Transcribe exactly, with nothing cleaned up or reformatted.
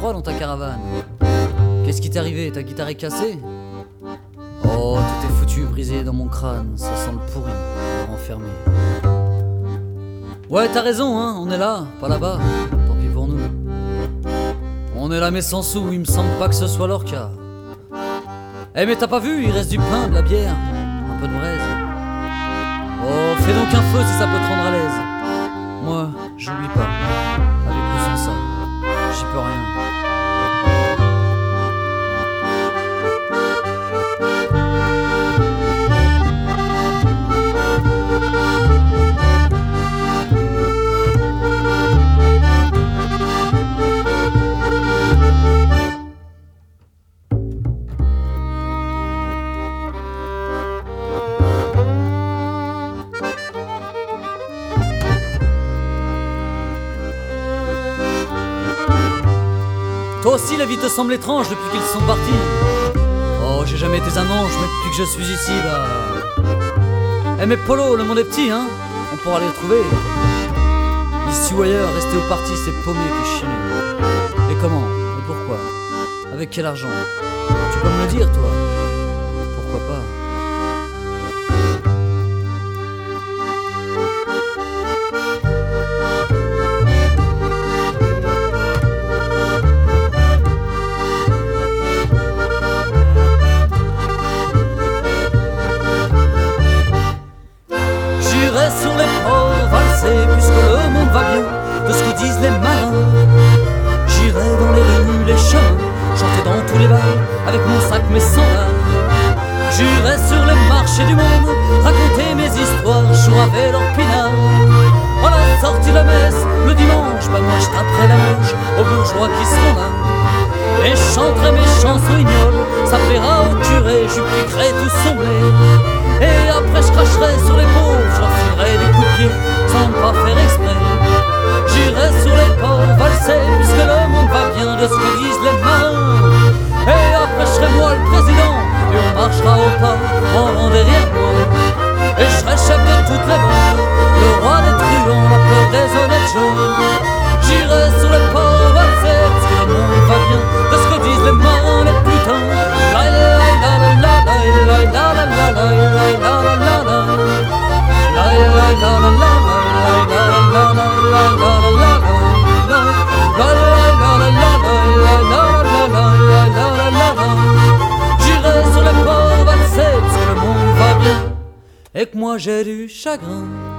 froid dans ta caravane. Qu'est-ce qui t'est arrivé? Ta guitare est cassée? Oh, tout est foutu, brisé dans mon crâne. Ça sent le pourri, enfermé. Ouais, t'as raison, hein, on est là, pas là-bas. Tant pis pour nous. On est là mais sans sous, il me semble pas que ce soit leur cas. Eh mais t'as pas vu, il reste du pain, de la bière, un peu de braise. Oh, fais donc un feu si ça peut te rendre à l'aise. Moi, j'oublie pas, avec ou sans ça, j'y peux rien. Toi aussi la vie te semble étrange depuis qu'ils sont partis. Oh, j'ai jamais été un ange, mais depuis que je suis ici, bah... Eh mais Polo, le monde est petit, hein. On pourra les retrouver. Ici ou ailleurs, rester au parti, c'est paumé que chier. Et comment? Et pourquoi? Avec quel argent? Tu peux me le dire, toi? Pourquoi pas? Sur les ports valser, puisque le monde va bien, de ce qu'ils disent les marins. J'irai dans les rues, les chemins, chanter dans tous les bals, avec mon sac, mes sandales. J'irai sur les marchés du monde, raconter mes histoires, jour avec leur pinard. À la sortie de la messe, le dimanche, bah moi je taperai la manche aux bourgeois qui seront là. Et je chanterai mes chansons ignoles, ça plaira au curé, je piquerai tout son blé. Et après je cracherai sur les pauvres, je leur filerai des coups de pied sans pas faire exprès. J'irai sur les ports valser, puisque le monde va bien, de ce que disent les marins. Et après je serai moi le président, et on marchera au pas en rang derrière moi. Et je serai chef de toutes les bandes, le roi des truands, la peur des honnêtes gens. J'irai sur les ports valser, parce que le monde va bien, de ce que disent les marins, les putains. La la la la la la la la la la la. J'irai sur les ports valser parce que le monde va bien et que moi j'ai du chagrin.